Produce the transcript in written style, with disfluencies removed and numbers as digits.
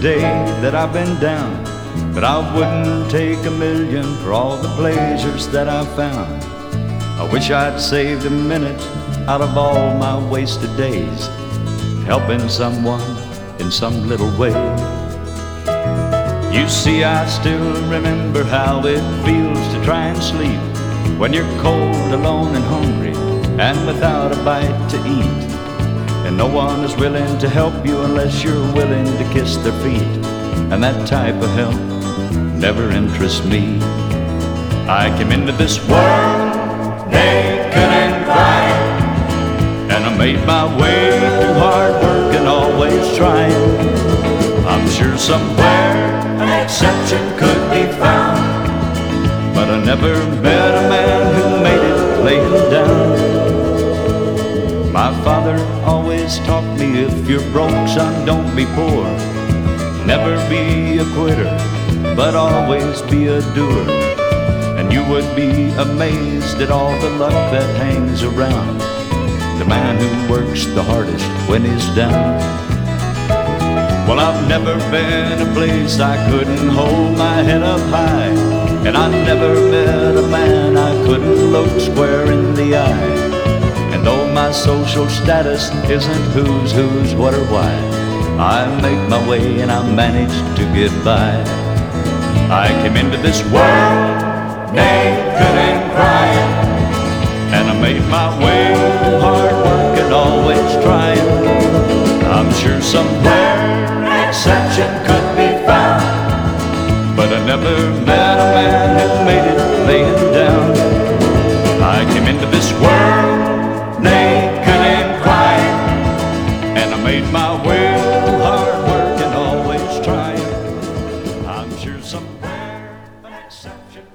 day that I've been down, but I wouldn't take a million for all the pleasures that I've found. I wish I'd saved a minute out of all my wasted days, helping someone in some little way. You see, I still remember how it feels to try and sleep when you're cold, alone and hungry and without a bite to eat, and no one is willing to help you unless you're willing to kiss their feet. And that type of help never interests me. I came into this world naked and crying, and I made my way through hard work and always trying. I'm sure somewhere an exception could be found, but I never met a man who made it laying down. My father always taught me, if you're broke, son, don't be poor. Never be a quitter, but always be a doer. And you would be amazed at all the luck that hangs around the man who works the hardest when he's down. Well, I've never been a place I couldn't hold my head up high, and I never met a man I couldn't look square in the eye. And though my social status isn't who's, what or why, I make my way and I manage to get by. I came into this world naked and crying, and I made my way through hard work and always trying. I'm sure somewhere an exception could be found, but I never met a man who made it laying down. I came into this world naked and crying, and I made my way through hard work and always trying. I'm sure somewhere an exception